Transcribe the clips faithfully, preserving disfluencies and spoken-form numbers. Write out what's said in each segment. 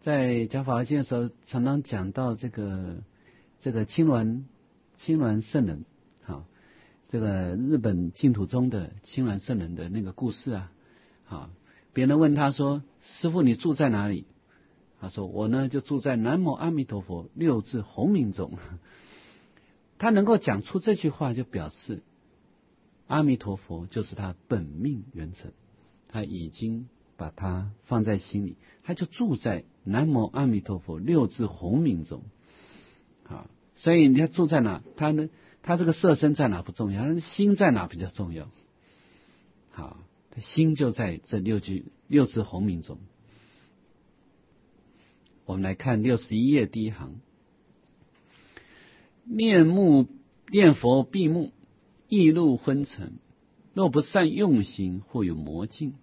在讲法华经的时候，常常讲到这个这个青鸾青鸾圣人，好，这个日本净土宗的青鸾圣人的那个故事啊，好，别人问他说：“师父，你住在哪里？”他说：“我呢，就住在南无阿弥陀佛六字洪名中。”他能够讲出这句话，就表示阿弥陀佛就是他本命元神，他已经把它放在心里，他就住在南无阿弥陀佛六字洪名中。啊，所以你要住在哪，他呢，他这个色身在哪不重要，他心在哪比较重要。好，他心就在这六句六字洪名中。我们来看六十一页第一行：念目念佛闭目，意入昏沉，若不善用心，或有魔境。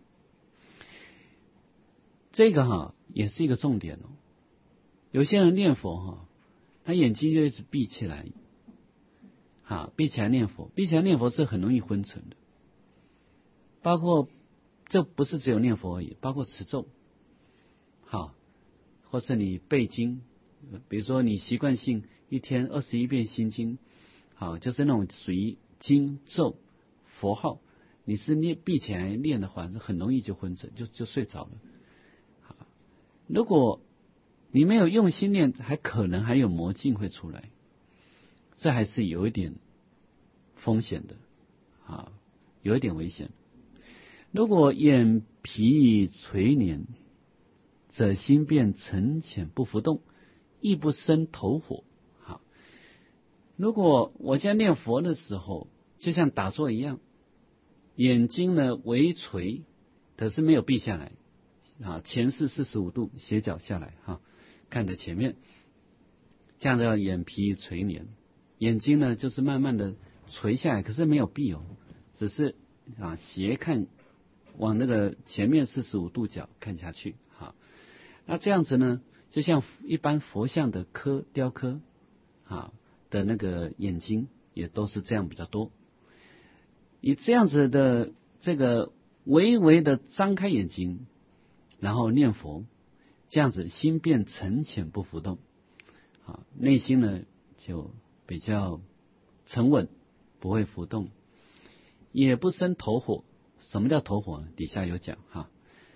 这个哈也是一个重点哦。有些人念佛哈，他眼睛就一直闭起来，好，闭起来念佛，闭起来念佛是很容易昏沉的。包括这不是只有念佛而已，包括持咒，好，或是你背经，比如说你习惯性一天二十一遍心经，好，就是那种属于经咒佛号，你是念闭起来念的话，是很容易就昏沉，就就睡着了。好，如果你没有用心念，还可能还有魔境会出来，这还是有一点风险的，啊，有一点危险。如果眼皮垂帘，则心便沉潜不浮动，亦不生头火。好，如果我在念佛的时候，就像打坐一样，眼睛呢微垂，可是没有闭下来，啊，前视四十五度，斜角下来，哈，看着前面，这样叫眼皮垂帘。眼睛呢就是慢慢的垂下来，可是没有闭哦，只是啊斜看，往那个前面四十五度角看下去，好，那这样子呢，就像一般佛像的刻雕刻，啊的那个眼睛也都是这样比较多。以这样子的这个微微的张开眼睛，然后念佛，这样子心便沉潜不浮动，啊，内心呢就比较沉稳，不会浮动，也不生头火。什么叫头火呢？底下有讲哈。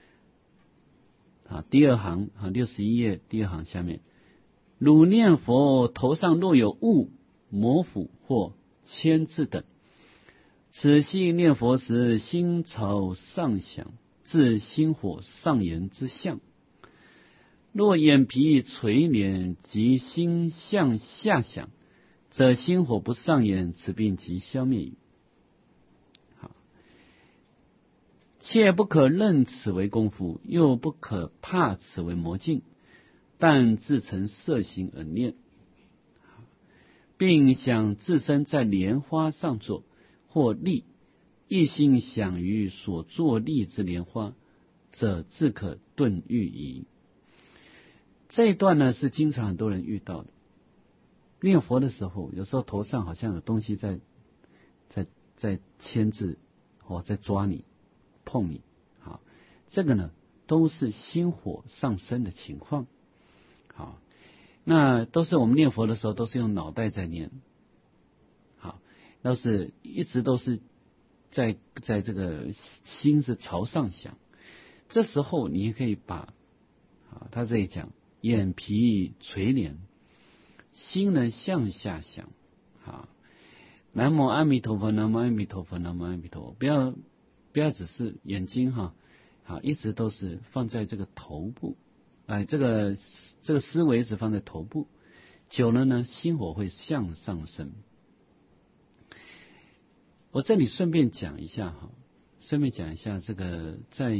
啊，第二行啊，六十一页第二行下面，汝念佛头上若有雾、魔府或铅字等，此系念佛时心潮上想，自心火上炎之象。若眼皮垂帘及心向下想，则心火不上炎，此病即消灭矣。切不可认此为功夫，又不可怕此为魔境，但自成色行而念，并想自身在莲花上坐或立，一心想于所坐立之莲花，则自可顿欲矣。这一段呢是经常很多人遇到的，念佛的时候，有时候头上好像有东西在在在牵制或在抓你碰你，好，这个呢都是心火上升的情况。好，那都是我们念佛的时候都是用脑袋在念，好，都是一直都是在在这个心是朝上想。这时候你也可以把啊，他这里讲眼皮垂帘，心呢向下想，好，南无阿弥陀佛，南无阿弥陀佛，南无阿弥陀佛，不要不要只是眼睛哈，好，一直都是放在这个头部，哎，这个这个思维是放在头部，久了呢，心火会向上升。我这里顺便讲一下哈，顺便讲一下这个在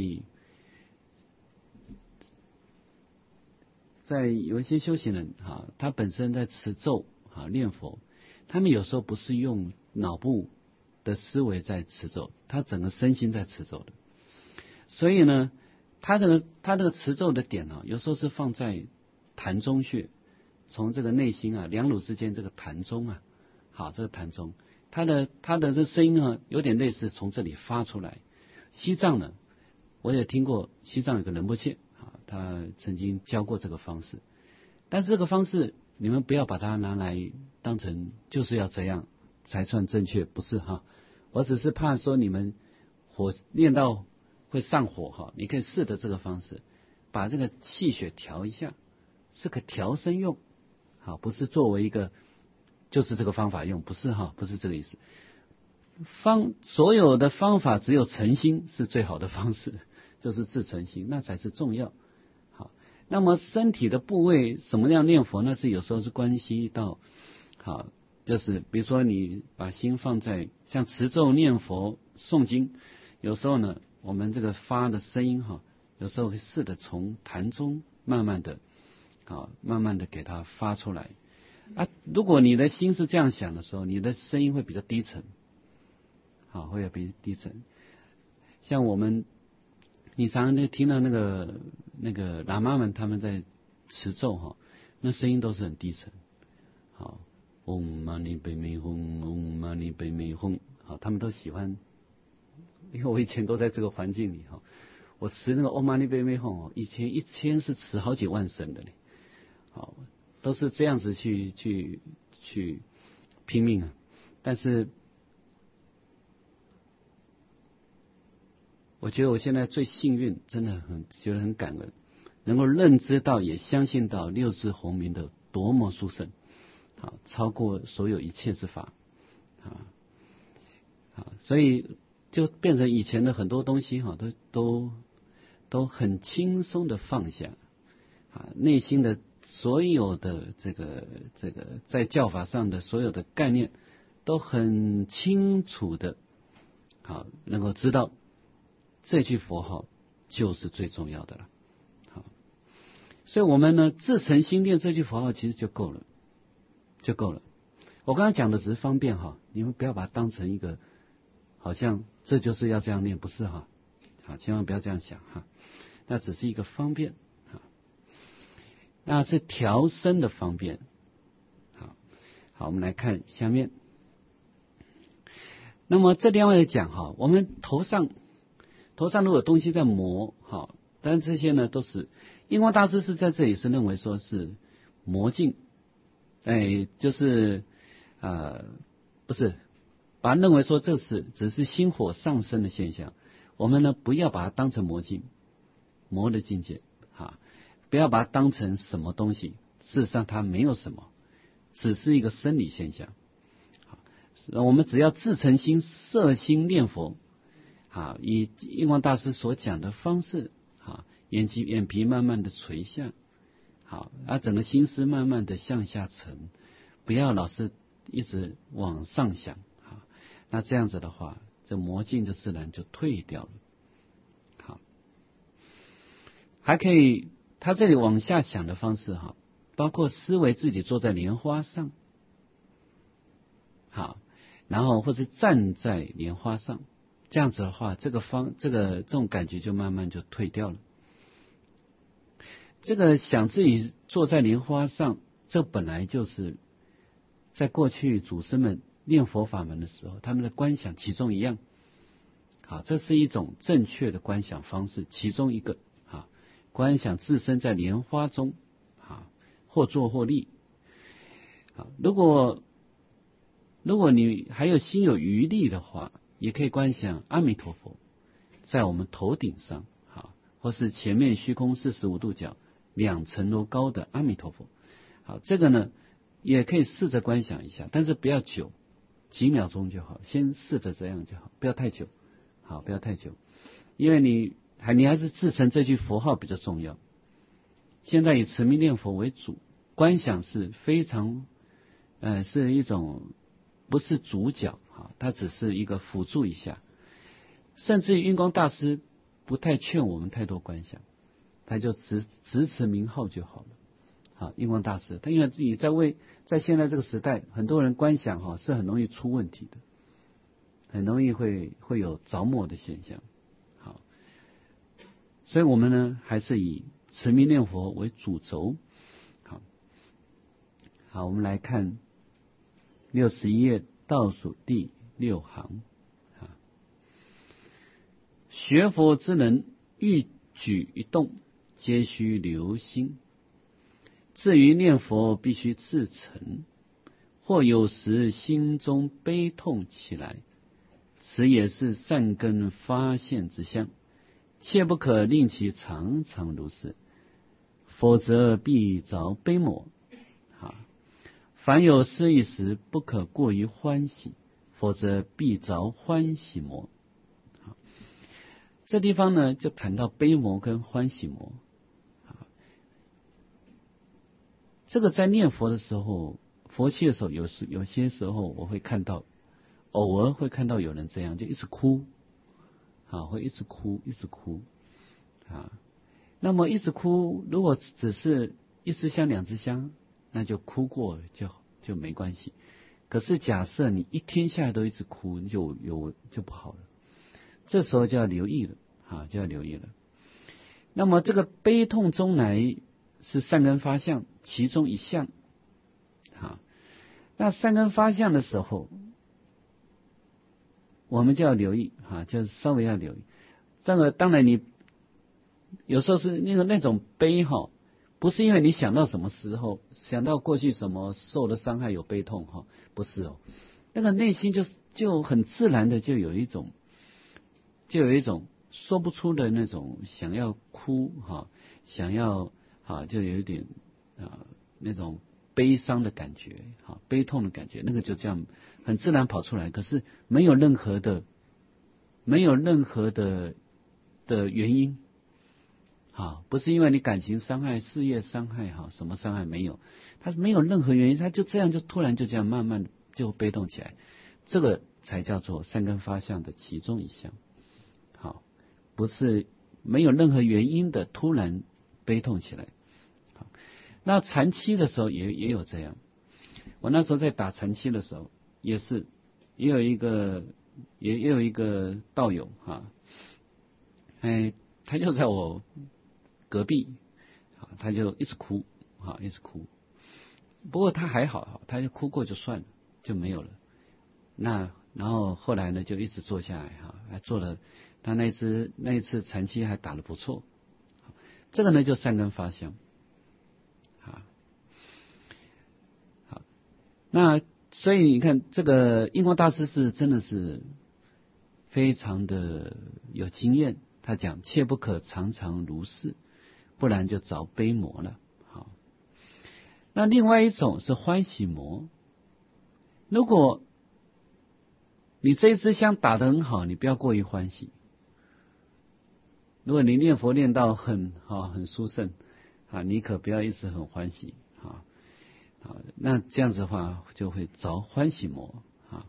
在有一些修行人哈，他本身在持咒啊念佛，他们有时候不是用脑部的思维在持咒，他整个身心在持咒的。所以呢，他这个他这个持咒的点呢、啊，有时候是放在膻中穴，从这个内心啊两乳之间这个膻中啊，好，这个膻中，他的他的这声音呢，有点类似从这里发出来。西藏呢，我也听过，西藏有个仁波切啊， 他曾经教过这个方式，但是这个方式你们不要把它拿来当成就是要这样才算正确，不是哈。我只是怕说你们火练到会上火哈，你可以试着这个方式，把这个气血调一下，是个调身用，好，不是作为一个就是这个方法用，不是哈，不是这个意思。方所有的方法只有诚心是最好的方式，就是自诚心，那才是重要。好，那么身体的部位什么样念佛，那是有时候是关系到，好，就是比如说你把心放在像持咒念佛诵经，有时候呢，我们这个发的声音哈，有时候会试着从痰中慢慢的，啊，慢慢的给它发出来。啊，如果你的心是这样想的时候，你的声音会比较低沉。好，会比低沉。像我们，你常常就听到那个那个喇嘛们他们在持咒哈，那声音都是很低沉。好，嗡嘛呢呗咪吽，嗡嘛呢呗咪吽，好，他们都喜欢。因为我以前都在这个环境里哈，我持那个嗡嘛呢呗咪吽，以前一天是持好几万声的呢。好，都是这样子去去去拼命啊，但是。我觉得我现在最幸运，真的很觉得很感恩，能够认知到也相信到六字洪名的多么殊胜，好，超过所有一切之法，啊，啊，所以就变成以前的很多东西哈，都都都很轻松的放下，啊，内心的所有的这个这个在教法上的所有的概念，都很清楚的，好，能够知道。这句佛号就是最重要的了，好，所以我们呢自诚心念这句佛号其实就够了，就够了。我刚刚讲的只是方便哈，你们不要把它当成一个好像这就是要这样念，不是哈，好，千万不要这样想哈，那只是一个方便，好，那是调身的方便，好，好，我们来看下面。那么这另外讲哈，我们头上。头上如果有东西在磨，好，但这些呢都是印光大师是在这里是认为说是魔镜，哎，就是呃不是，把它认为说这是只是心火上升的现象，我们呢不要把它当成魔镜，魔的境界，啊，不要把它当成什么东西，事实上它没有什么，只是一个生理现象。好，我们只要自诚心摄心念佛。好，以印光大师所讲的方式，好，眼睛眼皮慢慢的垂下，好，啊，整个心思慢慢的向下沉，不要老是一直往上想，好，那这样子的话，这魔镜的自然就退掉了。好，还可以，他这里往下想的方式哈，包括思维自己坐在莲花上，好，然后或者站在莲花上。这样子的话，这个方这个这种感觉就慢慢就退掉了。这个想自己坐在莲花上，这本来就是在过去祖师们念佛法门的时候，他们的观想其中一样。好，这是一种正确的观想方式，其中一个啊，观想自身在莲花中啊，或坐或立。好，如果如果你还有心有余力的话。也可以观想阿弥陀佛在我们头顶上，好，或是前面虚空四十五度角两层楼高的阿弥陀佛，好，这个呢也可以试着观想一下，但是不要久，几秒钟就好，先试着这样就好，不要太久，好，不要太久，因为你还你还是自成这句佛号比较重要。现在以持名念佛为主，观想是非常，呃，是一种不是主角。好，它只是一个辅助一下，甚至于印光大师不太劝我们太多观想，他就只只持名号就好了。好，印光大师他因为自己在为在现在这个时代，很多人观想哈是很容易出问题的，很容易会会有着魔的现象。好，所以我们呢还是以持名念佛为主轴。好，好，我们来看六十一页。倒数第六行，啊，学佛之人，欲举一动， 皆须留心。至于念佛必须自诚，或有时心中悲痛起来，此也是善根发现之相，切不可令其常常如是，否则必着悲魔。凡有失意时，不可过于欢喜，否则必着欢喜魔。这地方呢，就谈到悲魔跟欢喜魔。这个在念佛的时候，佛七的时候，有时有些时候我会看到，偶尔会看到有人这样，就一直哭，啊，会一直哭，一直哭，啊，那么一直哭，如果只是一支香、两支香，那就哭过就就没关系。可是假设你一天下来都一直哭，就有就不好了。这时候就要留意了，啊，就要留意了。那么这个悲痛中来是善根发相其中一项，啊，那善根发相的时候，我们就要留意，啊，就稍微要留意。这个当然你有时候是那个那种悲哈。不是因为你想到什么时候，想到过去什么受的伤害有悲痛哈，不是哦，那个内心就就很自然的就有一种，就有一种说不出的那种想要哭哈，想要啊，就有一点啊那种悲伤的感觉哈，悲痛的感觉，那个就这样很自然跑出来，可是没有任何的没有任何的的原因。好，不是因为你感情伤害、事业伤害，哈，什么伤害没有，他没有任何原因，他就这样就突然就这样慢慢的就悲动起来，这个才叫做善根发相的其中一项。好，不是没有任何原因的突然悲痛起来。好，那禅期的时候也也有这样，我那时候在打禅期的时候，也是也有一个也也有一个道友哈，哎，他就在我隔壁，他就一直哭，啊，一直哭。不过他还好，他就哭过就算了，就没有了。那然后后来呢，就一直坐下来，哈，还做了。他那次那一次禅期还打得不错，这个呢就善根发相，啊，好。那所以你看，这个印光大师是真的是非常的有经验。他讲，切不可常常如是，不然就着悲魔了。好，那另外一种是欢喜魔。如果你这一支香打得很好，你不要过于欢喜。如果你念佛念到很啊很殊胜啊，你可不要一直很欢喜啊啊，那这样子的话就会着欢喜魔啊。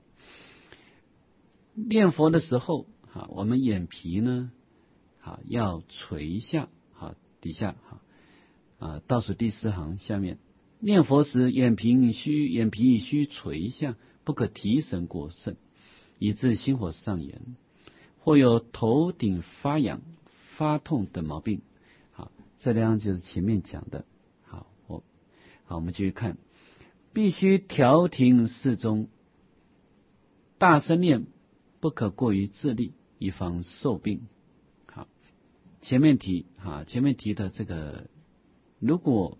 念佛的时候啊，我们眼皮呢啊要垂下，好，底下好啊，倒数第四行下面，念佛时眼皮须眼皮须垂下，不可提神过甚，以致心火上炎，或有头顶发痒、发痛等毛病。好，这两就是前面讲的。好，我好，我们继续看，必须调停适中，大声念，不可过于自力，以防受病。好，前面提哈，前面提的这个，如果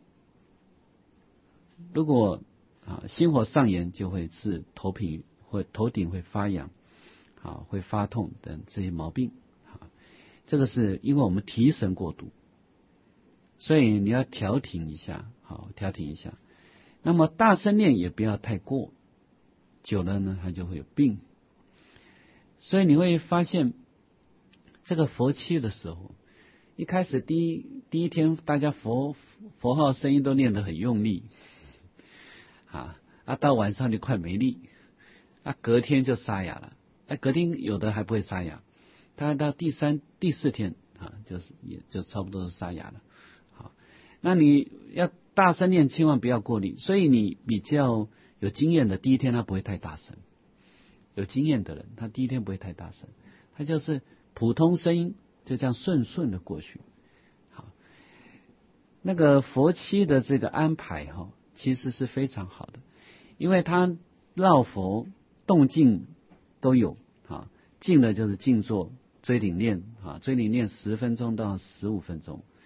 如果啊心火上炎，就会致头皮或头顶会发痒，啊会发痛等这些毛病。啊，这个是因为我们提神过度，所以你要调停一下，好，调停一下。那么大声念也不要太过，久了呢，它就会有病。所以你会发现，这个佛七的时候，一开始第一第一天，大家佛佛号声音都念得很用力，啊啊，到晚上就快没力，啊，隔天就沙哑了，哎，隔天有的还不会沙哑，大概到第三第四天啊，就是也就差不多是沙哑了。好，那你要大声念，千万不要过力。所以你比较有经验的，第一天他不会太大声。有经验的人，他第一天不会太大声，他就是普通声音，就这样顺顺的过去。好，那个佛七的这个安排哈，其实是非常好的，因为他绕佛动静都有啊，静的就是静坐追顶念啊，追顶念十分钟到十五分钟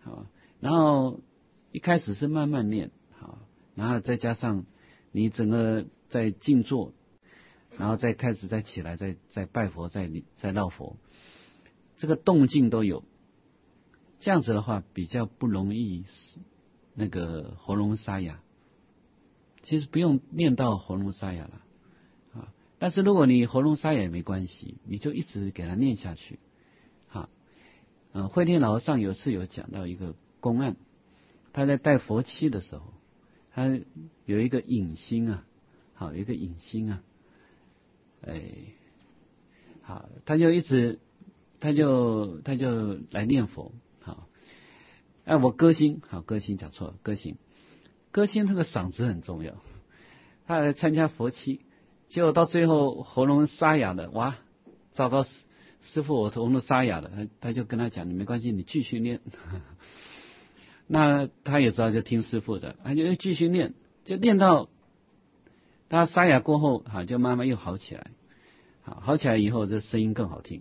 好，然后一开始是慢慢念，好，然后再加上你整个在静坐，然后再开始再起来，再再拜佛，再再绕佛，这个动静都有，这样子的话比较不容易那个喉咙沙哑。其实不用念到喉咙沙哑了啊，但是如果你喉咙沙哑也没关系，你就一直给它念下去。好，嗯，慧天老和尚有次有讲到一个公案，他在带佛七的时候，他有一个影星啊，好，有一个影星啊，哎，好，他就一直，他就他就来念佛，好，哎，我歌星，好，歌星讲错了，歌星。歌星这个嗓子很重要，他来参加佛七，结果到最后喉咙沙哑了，哇，糟糕，师父我喉咙沙哑了，他他就跟他讲，你没关系，你继续念。那他也知道就听师父的，他就继续念，就念到他沙哑过后，哈，就慢慢又好起来，好，好起来以后这声音更好听。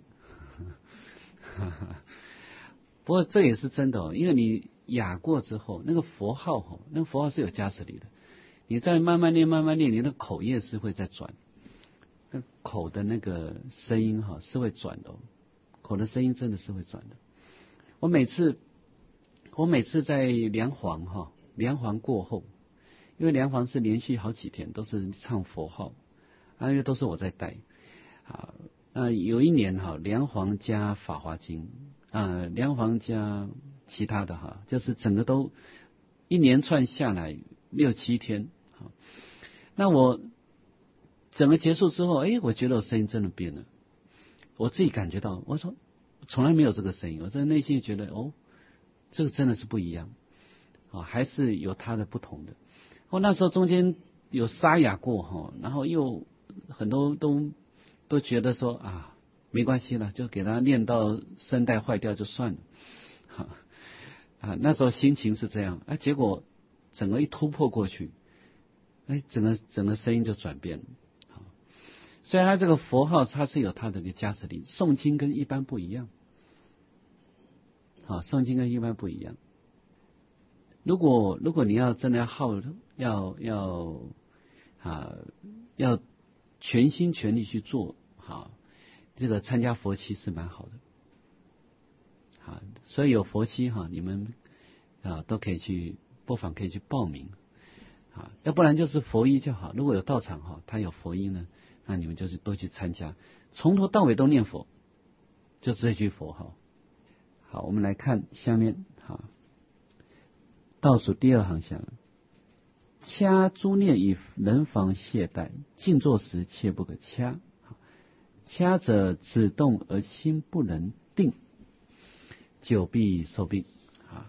不过这也是真的哦，因为你哑过之后，那个佛号哈，那个佛号是有加持力的。你再慢慢念，慢慢念，你的口业是会在转，那口的那个声音哈是会转的哦，口的声音真的是会转的。我每次，我每次在梁皇哈，梁皇过后，因为梁皇是连续好几天都是唱佛号，啊，因为都是我在带啊。那有一年哈，梁皇加法华经啊，梁皇加其他的哈，就是整个都一连串下来六七天。好，那我整个结束之后，哎，我觉得我声音真的变了，我自己感觉到，我说从来没有这个声音，我在内心觉得哦，这个真的是不一样啊，还是有它的不同的。我那时候中间有沙哑过哈，然后又很多都都觉得说啊，没关系了，就给他练到声带坏掉就算了。哈啊，那时候心情是这样，哎、啊，结果整个一突破过去，哎，整个整个声音就转变了。好，虽然它这个佛号它是有它的一个加持力，诵经跟一般不一样。好，诵经跟一般不一样。如果如果你要真的要耗要要啊要全心全力去做，好，这个参加佛七是蛮好的。啊，所以有佛七哈，你们啊都可以去，不妨可以去报名啊，要不然就是佛一就好。如果有道场哈，他有佛一呢，那你们就是多去参加，从头到尾都念佛，就这句佛号。好，我们来看下面哈，倒数第二行下来，掐诸念以人防懈怠，静坐时切不可掐。掐者只动而心不能定，久必受病啊。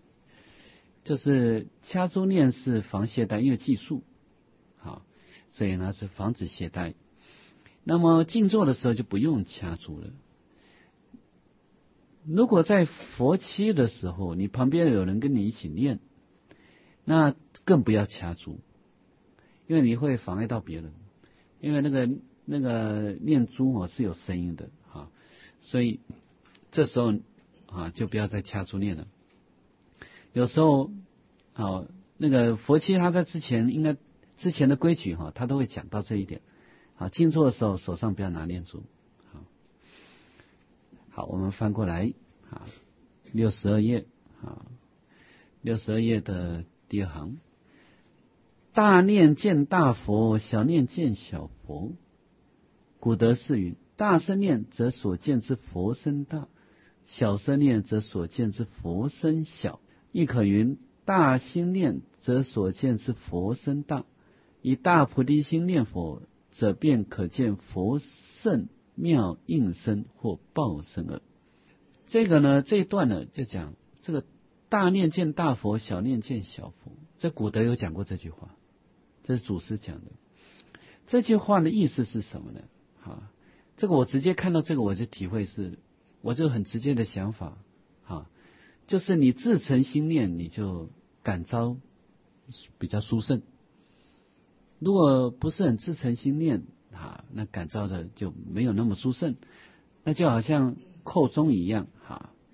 就是掐诸念是防懈怠，因为计数好，所以呢是防止懈怠。那么静坐的时候就不用掐诸了。如果在佛七的时候，你旁边有人跟你一起念，那更不要掐诸，因为你会妨碍到别人，因为那个那个念诸哦是有声音的啊，所以这时候啊就不要再掐诸念了。有时候啊那个佛七他在之前应该之前的规矩哈，他都会讲到这一点。好，静坐的时候手上不要拿念珠。好，好，我们翻过来啊，六十二页啊，六十二页的第二行，大念见大佛，小念见小佛。古德是云：大声念则所见之佛身大，小声念则所见之佛身小。亦可云：大心念则所见之佛身大，以大菩提心念佛，则便可见佛圣妙应身或报身耳。这个呢，这一段呢就讲这个大念见大佛，小念见小佛。这古德有讲过这句话，这是祖师讲的。这句话的意思是什么呢？啊，这个我直接看到这个我就体会是，我就很直接的想法啊，就是你自诚心念，你就感召比较殊胜。如果不是很自诚心念啊，那感召的就没有那么殊胜。那就好像扣钟一样哈，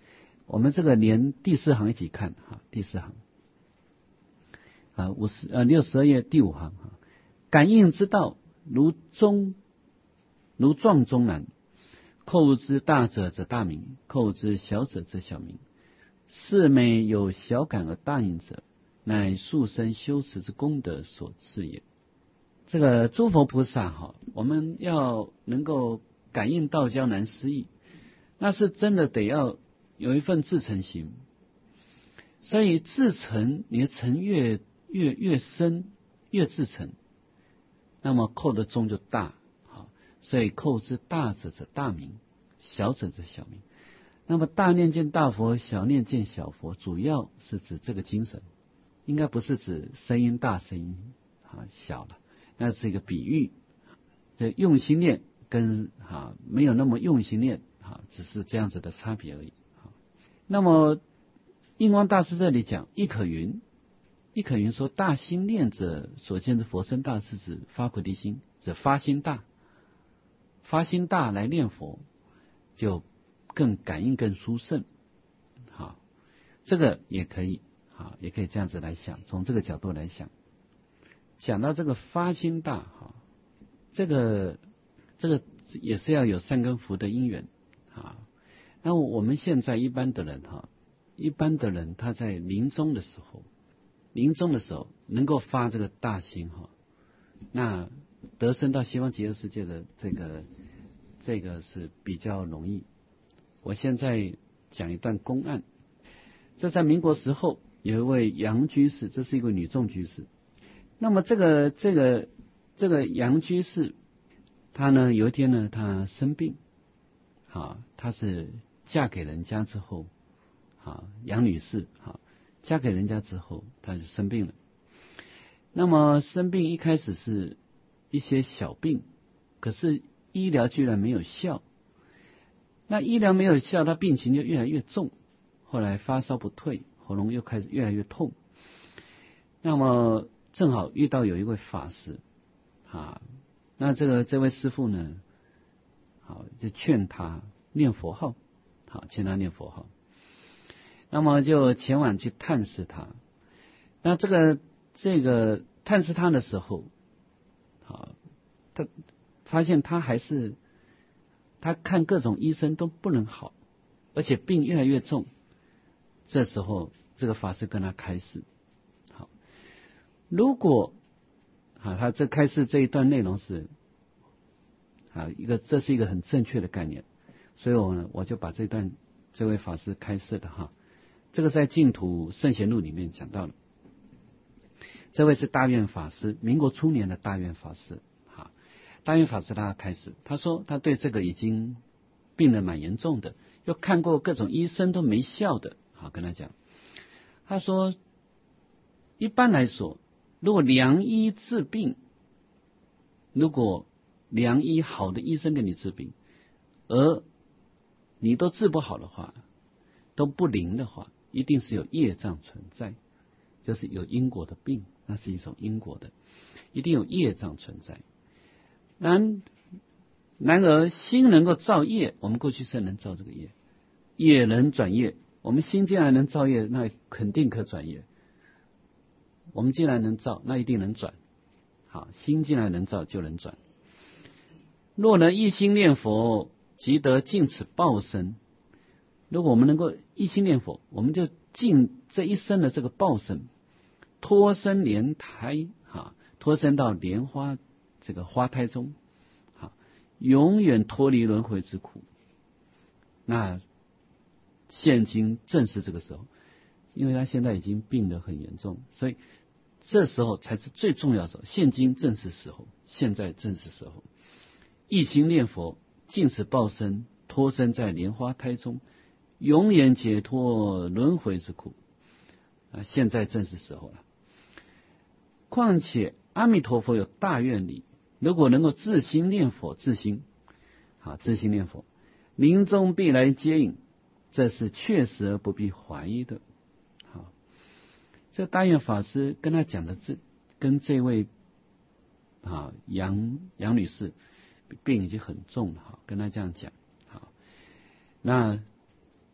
我们这个连第四行一起看哈，第四行啊，五十呃六十二页第五行哈，感应之道如中如壮中难，寇之大者则大名，寇之小者则小名。是美有小感而大应者，乃速生修持之功德所致也。这个诸佛菩萨哈，我们要能够感应道交难思议，那是真的得要有一份至诚心。所以至诚，你的诚越越越深，越至诚，那么扣的宗就大。好，所以扣之大者则大名，小者则小名。那么大念见大佛，小念见小佛，主要是指这个精神，应该不是指声音大声音啊小了，那是一个比喻。这用心念跟啊没有那么用心念啊，只是这样子的差别而已。那么印光大师这里讲，亦可云，亦可云说，大心念者所见之佛身大，是指发菩提心，指发心大，发心大来念佛，就更感应更殊胜。好，这个也可以，好，也可以这样子来想，从这个角度来想。讲到这个发心大，哈，这个这个也是要有善根福的因缘啊。那我们现在一般的人哈，一般的人他在临终的时候，临终的时候能够发这个大心哈，那得生到西方极乐世界的这个这个是比较容易。我现在讲一段公案，这在民国时候有一位杨居士，这是一个女众居士。那么这个这个这个杨居士，她呢有一天呢，她生病，啊，她是嫁给人家之后，啊，杨女士，啊，嫁给人家之后，她就生病了。那么生病一开始是一些小病，可是医疗居然没有效。那医疗没有效，他病情就越来越重，后来发烧不退，喉咙又开始越来越痛。那么正好遇到有一位法师啊，那这个这位师父呢，好就劝他念佛号，好劝他念佛号。那么就前往去探视他。那这个这个探视他的时候，好，他发现他还是。他看各种医生都不能好，而且病越来越重。这时候，这个法师跟他开示，好，如果啊，他这开示这一段内容是啊一个，这是一个很正确的概念，所以我呢我就把这段这位法师开示的哈，这个在净土圣贤录里面讲到了。这位是大愿法师，民国初年的大愿法师。大愿法师他开始，他说他对这个已经病得蛮严重的，又看过各种医生都没效的，好跟他讲，他说一般来说，如果良医治病，如果良医好的医生给你治病，而你都治不好的话，都不灵的话，一定是有业障存在，就是有因果的病，那是一种因果的，一定有业障存在。然然而心能够造业，我们过去是能造这个业，业能转业。我们心既然能造业，那肯定可转业。我们既然能造，那一定能转。好，心既然能造，就能转。若能一心念佛，即得尽此报身。如果我们能够一心念佛，我们就尽这一生的这个报身，脱身莲胎，哈，脱身到莲花这个花胎中，好，永远脱离轮回之苦。那现今正是这个时候，因为他现在已经病得很严重，所以这时候才是最重要的时候。现今正是时候，现在正是时候，一心念佛，尽此报身，脱身在莲花胎中，永远解脱轮回之苦。啊，现在正是时候了。况且阿弥陀佛有大愿力，如果能够自心念佛，自心，好，自心念佛，临终必来接引，这是确实而不必怀疑的。好，这大愿法师跟他讲的这，跟这位啊杨杨女士病已经很重了，哈，跟他这样讲，好，那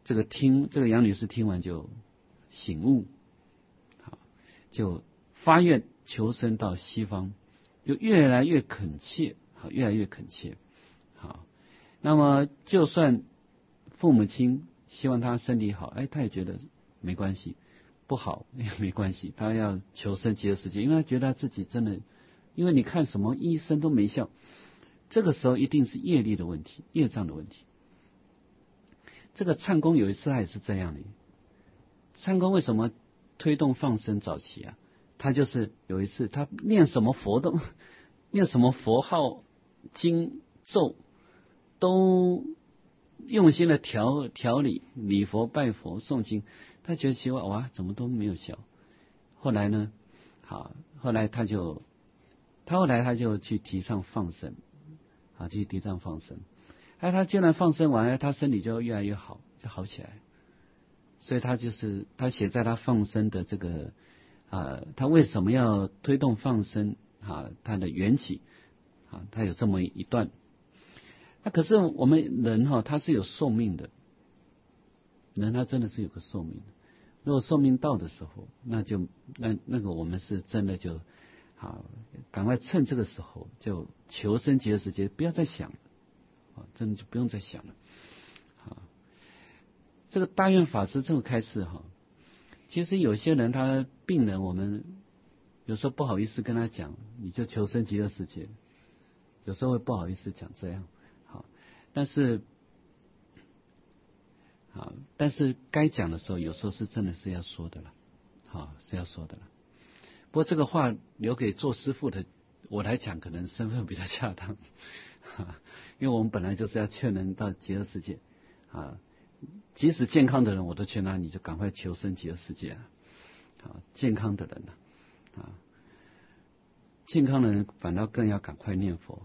这个听这个杨女士听完就醒悟，好，就发愿求生到西方，就越来越恳切，好，越来越恳切，好。那么就算父母亲希望他身体好，哎，他也觉得没关系，不好也没关系，他要求生极乐世界，因为他觉得他自己真的，因为你看什么医生都没效，这个时候一定是业力的问题，业障的问题。这个唱功有一次他也是这样的，唱功为什么推动放生早期啊？他就是有一次他念什么佛都念什么佛号经咒都用心的调调理礼佛拜佛诵经，他觉得奇怪，哇，怎么都没有效。后来呢，好，后来他就他后来他就去提倡放生，啊，去提倡放生。哎，他居然放生完，他身体就越来越好，就好起来。所以他就是他写在他放生的这个啊，他为什么要推动放生啊？他的缘起啊，他有这么一段。那可是我们人哈、哦，他是有寿命的，人他真的是有个寿命的。如果寿命到的时候，那就那那个我们是真的就好，赶快趁这个时候就求生极乐世界，不要再想了，啊，真的就不用再想了。好，这个大愿法师这么开示哈，其实有些人他病人，我们有时候不好意思跟他讲，你就求生极乐世界，有时候会不好意思讲这样。但是，好，但是该讲的时候，有时候是真的是要说的了，好，是要说的了。不过这个话留给做师父的我来讲，可能身份比较恰当，因为我们本来就是要劝人到极乐世界啊。即使健康的人，我都劝他，你就赶快求生极乐世界啊！啊，健康的人呢，啊，健康的人反倒更要赶快念佛。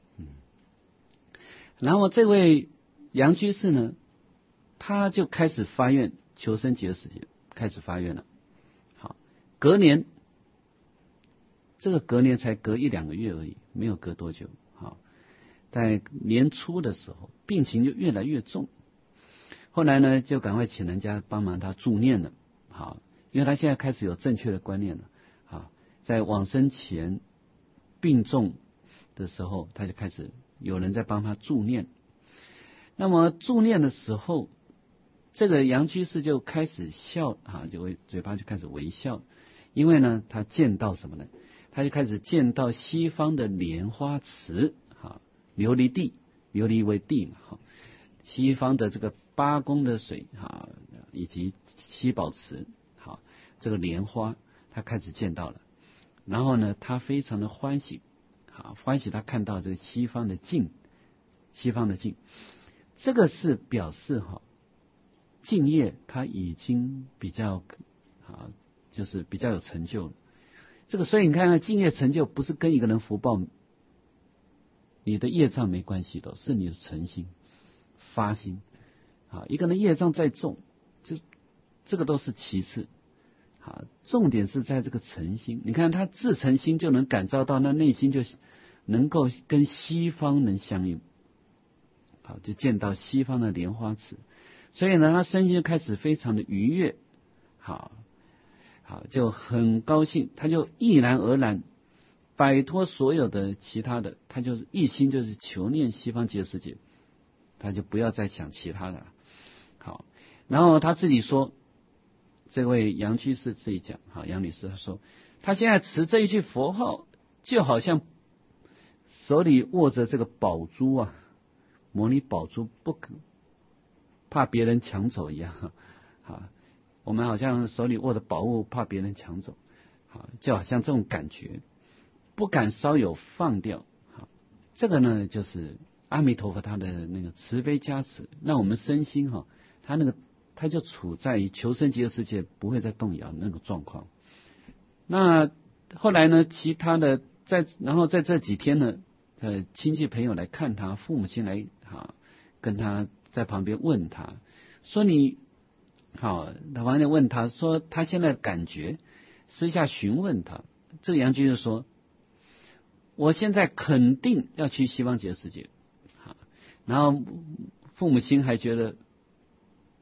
然后这位杨居士呢，他就开始发愿求生极乐世界，开始发愿了。好，隔年，这个隔年才隔一两个月而已，没有隔多久。好，在年初的时候，病情就越来越重。后来呢，就赶快请人家帮忙他助念了。好，因为他现在开始有正确的观念了。好，在往生前病重的时候，他就开始有人在帮他助念。那么助念的时候，这个杨居士就开始笑啊，就会嘴巴就开始微笑，因为呢，他见到什么呢？他就开始见到西方的莲花池啊，琉璃地，琉璃为地嘛，哈，西方的这个八功的水啊，以及七宝池，好，这个莲花他开始见到了，然后呢，他非常的欢喜。啊，欢喜他看到这个西方的境，西方的境，这个是表示哈，敬业他已经比较啊，就是比较有成就了。这个所以你看看敬业成就不是跟一个人福报、你的业障没关系的，是你的诚心发心。啊，一个人业障再重，这这个都是其次。啊，重点是在这个诚心。你看他自诚心就能感召到，那内心就能够跟西方能相应，好，就见到西方的莲花池，所以呢，他身心就开始非常的愉悦，好，好就很高兴，他就毅然而然摆脱所有的其他的，他就是一心就是求念西方极乐世界，他就不要再想其他的了。好，然后他自己说。这位杨居士自己讲，好，杨女士她说，她现在持这一句佛号，就好像手里握着这个宝珠啊，摩尼宝珠，不可怕别人抢走一样，啊，我们好像手里握的宝物，怕别人抢走，啊，就好像这种感觉，不敢稍有放掉，好，这个呢，就是阿弥陀佛他的那个慈悲加持，让我们身心哈，他那个。他就处在于求生极乐世界不会再动摇那个状况。那后来呢，其他的在然后在这几天呢，呃，亲戚朋友来看他，父母亲来啊，跟他在旁边问他说你好，他旁边问他说他现在的感觉，私下询问他，这个杨居士说，我现在肯定要去西方极乐世界。好，然后父母亲还觉得。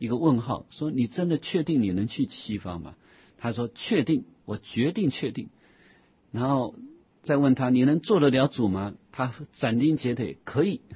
一个问号，说你真的确定你能去西方吗？他说确定，我决定确定。然后再问他你能做得了主吗？他斩钉截铁可以。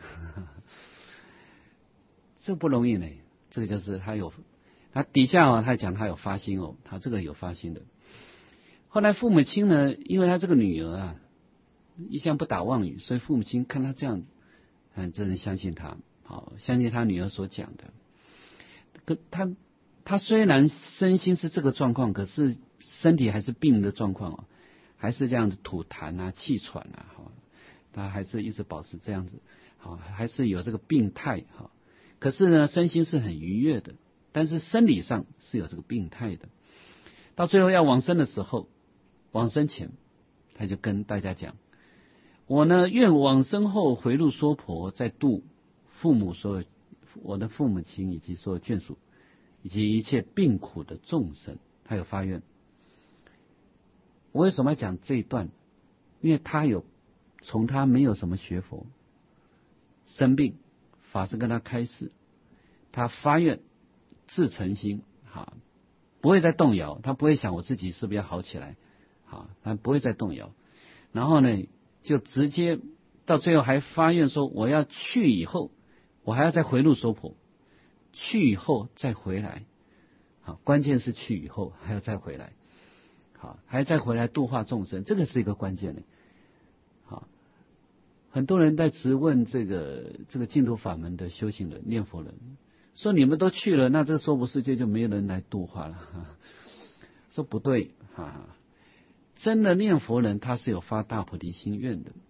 这不容易呢，这个就是他有他底下啊，他讲他有发心哦，他这个有发心的。后来父母亲呢，因为他这个女儿啊一向不打妄语，所以父母亲看他这样，嗯，真的相信他，好，相信他女儿所讲的。可他他虽然身心是这个状况，可是身体还是病的状况哦，还是这样子吐痰啊、气喘啊，哈，他还是一直保持这样子，好，还是有这个病态哈。可是呢，身心是很愉悦的，但是生理上是有这个病态的。到最后要往生的时候，往生前，他就跟大家讲：我呢，愿往生后回入娑婆，再度父母所有我的父母亲以及所有眷属，以及一切病苦的众生。他有发愿。我为什么要讲这一段？因为他有从他没有什么学佛，生病，法师跟他开示，他发愿自诚心，哈，不会再动摇，他不会想我自己是不是要好起来，好，他不会再动摇。然后呢，就直接到最后还发愿说，我要去以后，我还要再回入娑婆，去以后再回来，好，关键是去以后还要再回来，好，还要再回来度化众生，这个是一个关键的。好，很多人在质问这个这个净土法门的修行人、念佛人，说你们都去了，那这个娑婆世界就没有人来度化了。说不对，哈哈，真的念佛人他是有发大菩提心愿的，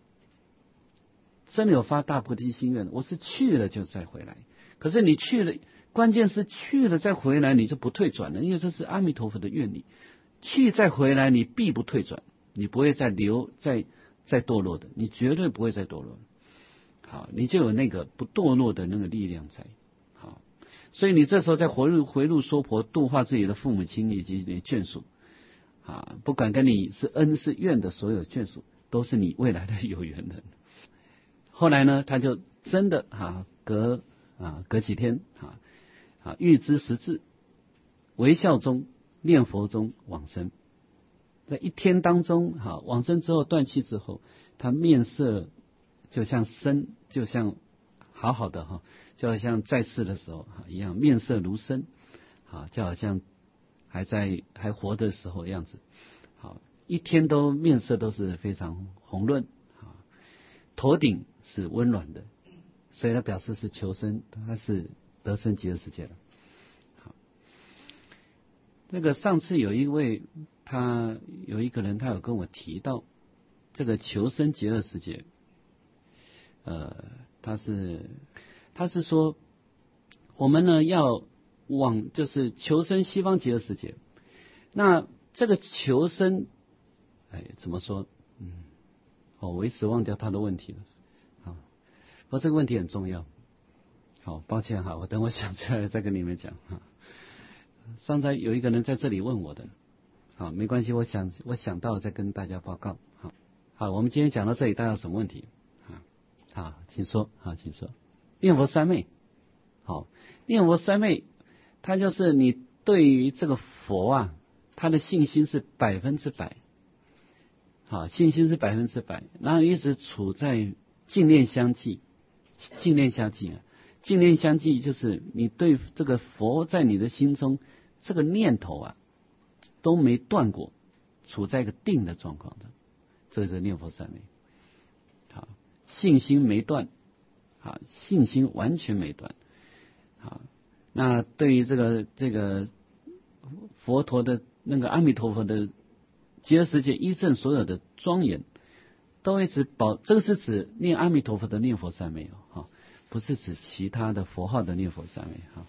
真的有发大菩提心愿的。我是去了就再回来，可是你去了，关键是去了再回来，你就不退转了，因为这是阿弥陀佛的愿力。去再回来，你必不退转，你不会再留再再堕落的，你绝对不会再堕落。好，你就有那个不堕落的那个力量在。好，所以你这时候再回入回入娑婆，度化自己的父母亲以及你眷属。啊，不管跟你是恩是怨的所有眷属，都是你未来的有缘人。后来呢，他就真的啊，隔啊隔几天啊啊预知时至，微笑中念佛中往生。在一天当中，哈，往生之后断气之后，他面色就像生，就像好好的哈，就好像在世的时候哈一样，面色如生，啊，就好像还在还活的时候样子。好，一天都面色都是非常红润，啊，头顶是温暖的，所以他表示是求生，他是得生极乐世界的。好，那个上次有一位。他有一个人，他有跟我提到这个求生极乐世界，呃，他是他是说，我们呢要往就是求生西方极乐世界。那这个求生，哎，怎么说？嗯，哦，我一时忘掉他的问题了。好，不过这个问题很重要。好，抱歉哈，我等我想起来再跟你们讲哈。上次有一个人在这里问我的。好，没关系，我想我想到再跟大家报告。好，好，我们今天讲到这里，大家有什么问题？啊，好，请说，好，请说。念佛三昧，好，念佛三昧，它就是你对于这个佛啊，他的信心是百分之百，好，信心是百分之百，然后一直处在净念相继，净念相继啊，净念相继就是你对这个佛在你的心中这个念头啊。都没断过，处在一个定的状况的，这是念佛三昧。好，信心没断，好，信心完全没断。好，那对于这个这个佛陀的那个阿弥陀佛的极乐世界一正所有的庄严，都一直保。这个是指念阿弥陀佛的念佛三昧哦，哈，不是指其他的佛号的念佛三昧哈。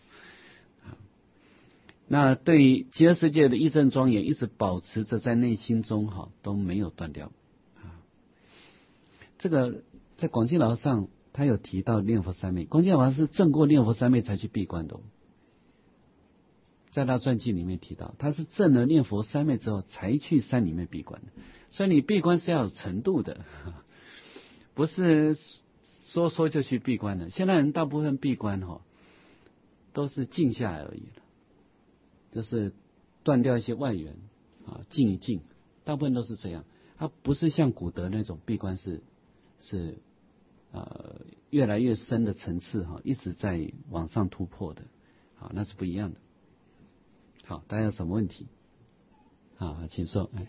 那对于极乐世界的一正庄严，一直保持着在内心中哈，都没有断掉啊。这个在广济老上他有提到念佛三昧，广济老是证过念佛三昧才去闭关的、哦，在他传记里面提到，他是证了念佛三昧之后才去山里面闭关的。所以你闭关是要有程度的，不是说说就去闭关的。现在人大部分闭关哈、哦。 都是静下来而已了，就是断掉一些外缘啊，静一静，大部分都是这样。它不是像古德那种闭关是是呃越来越深的层次哈，一直在往上突破的，好，那是不一样的。好，大家有什么问题？好，请说。哎，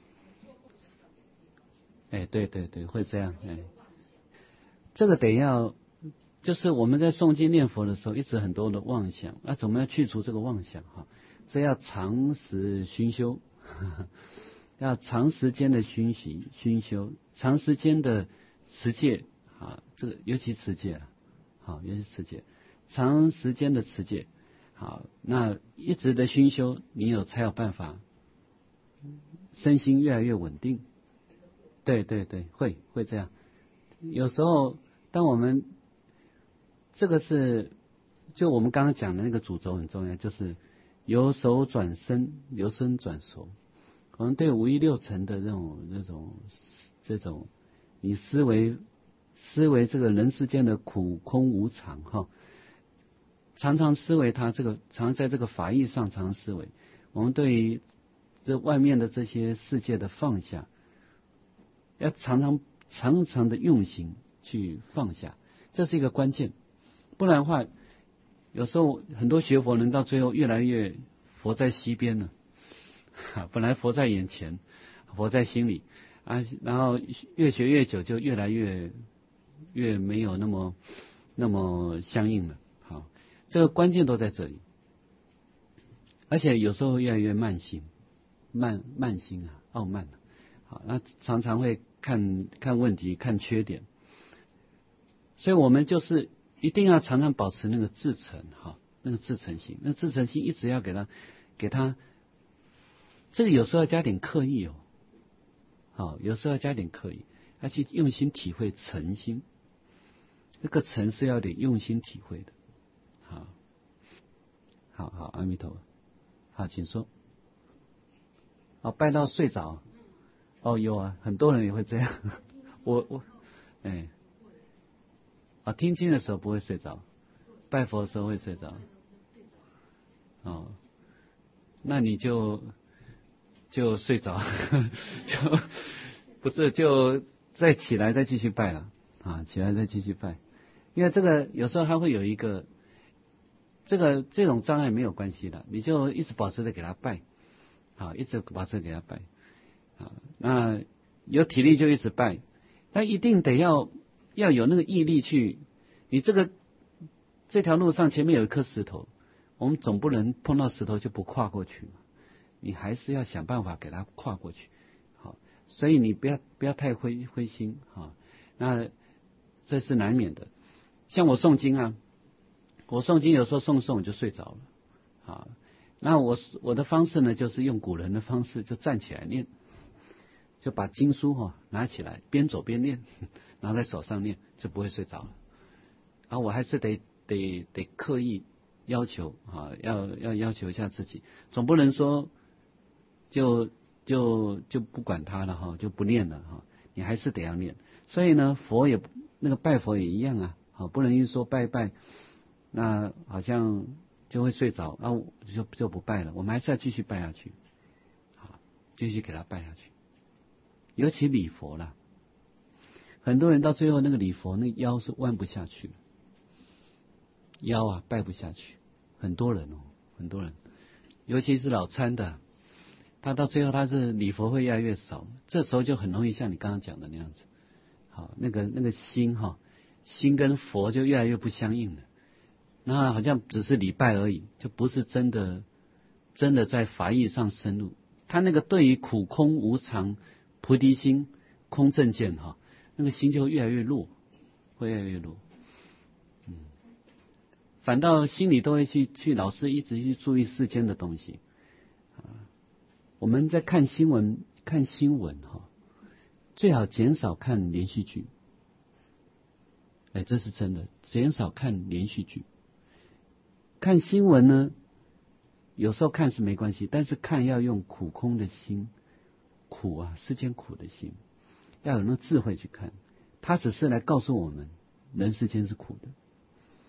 哎，对对对，会这样。哎，这个得要，就是我们在诵经念佛的时候，一直很多的妄想，那、啊、怎么样去除这个妄想？哈，这要长时熏修。呵呵，要长时间的熏习、熏修，长时间的持戒啊，这个尤其持戒啊，好，尤其持戒，长时间的持戒，好，那一直的熏修，你有才有办法，身心越来越稳定。对对对，会会这样。有时候，当我们这个是，就我们刚刚讲的那个主轴很重要，就是由熟转生，由生转熟。我们对五欲六尘的这种、这种、这种，你思维、思维这个人世间的苦空无常哈，常常思维它这个，常在这个法义上常常思维。我们对于这外面的这些世界的放下，要常常常常的用心去放下，这是一个关键。不然的话，有时候很多学佛人到最后越来越佛在西边了。本来佛在眼前，佛在心里啊，然后越学越久，就越来越越没有那么那么相应了。好，这个关键都在这里，而且有时候越来越慢心，慢慢心啊，傲慢了。好，那常常会看看问题，看缺点，所以我们就是一定要常常保持那个至诚哈，那个至诚心，那至诚心一直要给他给他。这个有时候要加点刻意哦，好，有时候要加点刻意，要去用心体会诚心。这个诚是要得用心体会的。好，好好，阿弥陀佛。好，请说。哦，拜到睡着。哦，有啊，很多人也会这样。我我，哎，啊，听经的时候不会睡着，拜佛的时候会睡着。哦，那你就。就睡着，就不是就再起来再继续拜了啊，起来再继续拜，因为这个有时候它会有一个这个这种障碍没有关系的，你就一直保持着给他拜，啊，一直保持给他拜，啊，那有体力就一直拜，但一定得要要有那个毅力去，你这个这条路上前面有一颗石头，我们总不能碰到石头就不跨过去嘛。你还是要想办法给他跨过去，好，所以你不要不要太灰灰心哈。那这是难免的。像我诵经啊，我诵经有时候诵诵我就睡着了，好，那我我的方式呢，就是用古人的方式，就站起来念，就把经书哈拿起来，边走边念，拿在手上念，就不会睡着了。啊，我还是得得得刻意要求啊，要要要求一下自己，总不能说。就就就不管他了哈，就不念了哈，你还是得要念。所以呢，佛也那个拜佛也一样啊，好，不能一说拜拜，那好像就会睡着啊，就就不拜了。我们还是要继续拜下去，好，继续给他拜下去。尤其礼佛啦，很多人到最后那个礼佛那腰是弯不下去了，腰啊拜不下去，很多人哦，很多人，尤其是脑残的。他到最后他是礼佛会越来越少，这时候就很容易像你刚刚讲的那样子，好，那个那个心哈，心跟佛就越来越不相应了，那好像只是礼拜而已，就不是真的真的在法义上深入。他那个对于苦空无常菩提心空正见哈，那个心就越来越弱，会越来越弱，嗯，反倒心里都会去去老是一直去注意世间的东西。我们在看新闻，看新闻哈，最好减少看连续剧。哎，这是真的，减少看连续剧。看新闻呢，有时候看是没关系，但是看要用苦空的心，苦啊，世间苦的心，要有那智慧去看。它只是来告诉我们，人世间是苦的。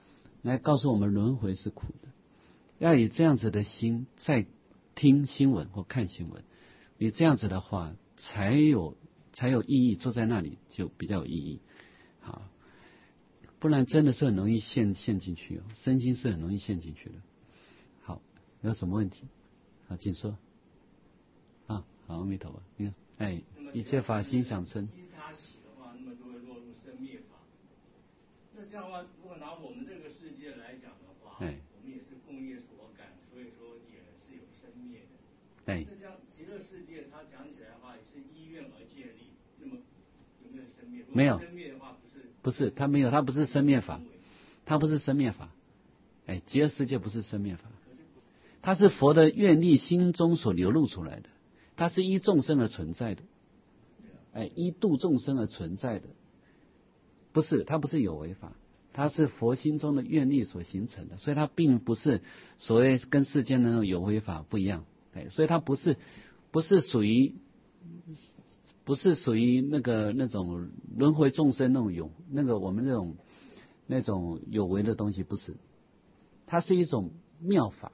来告诉我们轮回是苦的。要以这样子的心在听新闻或看新闻，你这样子的话才有才有意义，坐在那里就比较有意义。好，不然真的是很容易陷陷进去哦，身心是很容易陷进去的。好，有什么问题？好，请说。啊，好，阿弥陀佛。你看，哎，一切法心想生。 依他起的话，那么就会落入生灭法。那这样的话，如果拿我们这个世界来讲的话，哎，我们也是共业所感，所以说也是有生灭的。哎，那这样极乐世界，它讲起来的话，也是依愿而建立。那么有没有生灭？ 没有。 生灭的话，不是。 不是，它没有，它不是生灭法，它不是生灭法。哎，极乐世界不是生灭法，它是佛的愿力心中所流露出来的，它是依众生而存在的，哎，依度众生而存在的，不是，它不是有为法，它是佛心中的愿力所形成的，所以它并不是所谓跟世间的那种有为法不一样，哎，所以它不是不是属于。不是属于那个那种轮回众生那种有那个我们那种那种有为的东西，不是，它是一种妙法，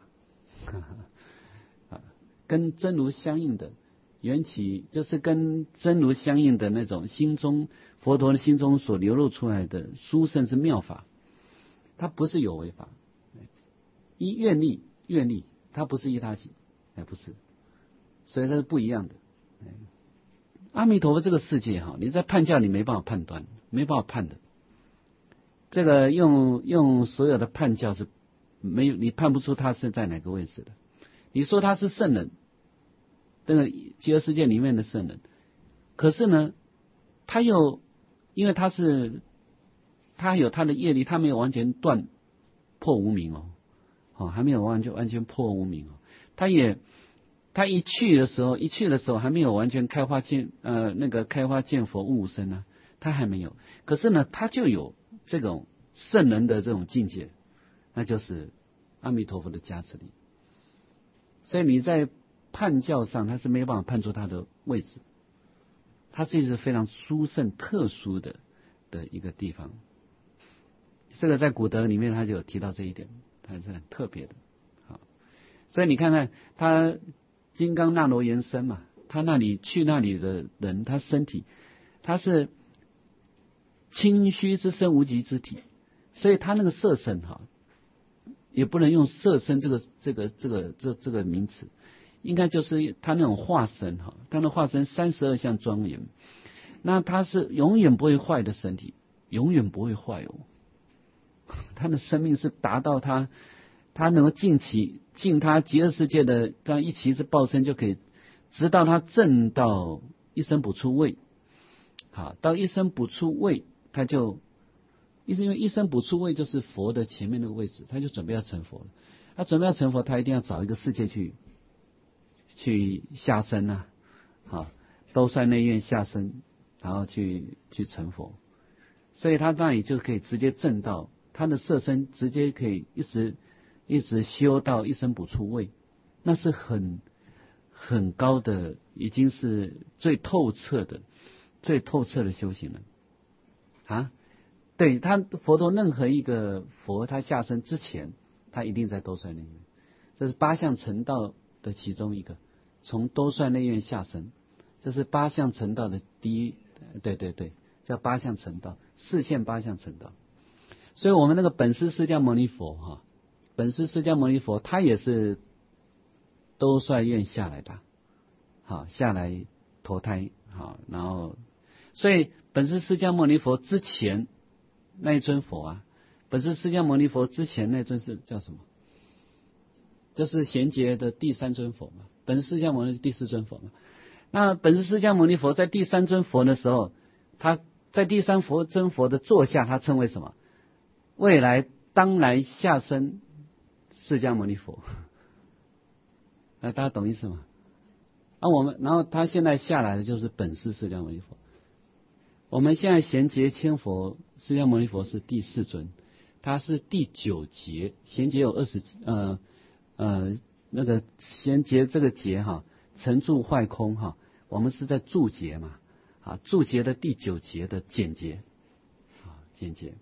跟真如相应的缘起，就是跟真如相应的那种心中佛陀的心中所流露出来的殊胜是妙法，它不是有为法，依愿力愿力，它不是依他起，哎，不是，所以它是不一样的。阿弥陀佛这个世界哈，你在判教你没办法判断，没办法判的。这个用用所有的判教是没有，你判不出他是在哪个位置的。你说他是圣人，这个极乐世界里面的圣人，可是呢，他又因为他是他有他的业力，他没有完全断破无明哦，哦还没有完全完全破无明哦，他也。他一去的时候，一去的时候还没有完全开花见呃那个开花见佛悟身呢，他还没有。可是呢，他就有这种圣人的这种境界，那就是阿弥陀佛的加持力。所以你在判教上，他是没有办法判出他的位置，他是一个非常殊胜特殊的的一个地方。这个在古德里面他就有提到这一点，他是很特别的。好，所以你看看他。金刚那罗延伸嘛，他那里去那里的人，他身体他是清虚之身，无极之体，所以他那个色身哈，也不能用色身这个这个这个这这个名词，应该就是他那种化身哈，他的化身三十二相庄严，那他是永远不会坏的身体，永远不会坏哦，他的生命是达到他。他能够尽其尽他极乐世界的，他一其之报身就可以，直到他证到一生不出位，好，到一生不出位，他就，因为一生不出位就是佛的前面那个位置，他就准备要成佛了。他准备要成佛，他一定要找一个世界去，去下生啊，好，兜率内院下生，然后去去成佛，所以他那里就可以直接证到他的色身，直接可以一直。一直修到一生不出位，那是很很高的，已经是最透彻的、最透彻的修行了啊！对他佛陀任何一个佛，他下生之前，他一定在兜率内院，这是八相成道的其中一个，从兜率内院下生，这是八相成道的第一，对对对，叫八相成道，四现八相成道。所以我们那个本师释迦牟尼佛哈。本师释迦牟尼佛，他也是兜率院下来的，好下来投胎，好，然后，所以本师释迦牟尼佛之前那一尊佛啊，本师释迦牟尼佛之前那尊是叫什么？就是贤劫的第三尊佛嘛，本师释迦牟尼是第四尊佛嘛。那本师释迦牟尼佛在第三尊佛的时候，他在第三佛尊佛的座下，他称为什么？未来当来下生。释迦牟尼佛，那大家懂意思吗？啊，我们然后他现在下来的就是本师释迦牟尼佛。我们现在贤劫千佛释迦牟尼佛是第四尊，他是第九劫，贤劫有二十呃呃那个贤劫这个劫哈，成住坏空哈，我们是在住劫嘛，啊住劫的第九劫的减劫，啊减劫，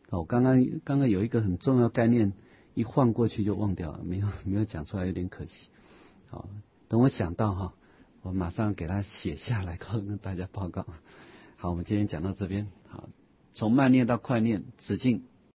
哦，刚刚刚刚有一个很重要概念，一晃过去就忘掉了，没有没有讲出来，有点可惜。好，等我想到哈，我马上给他写下来，跟大家报告。好，我们今天讲到这边。好，从慢念到快念，止境。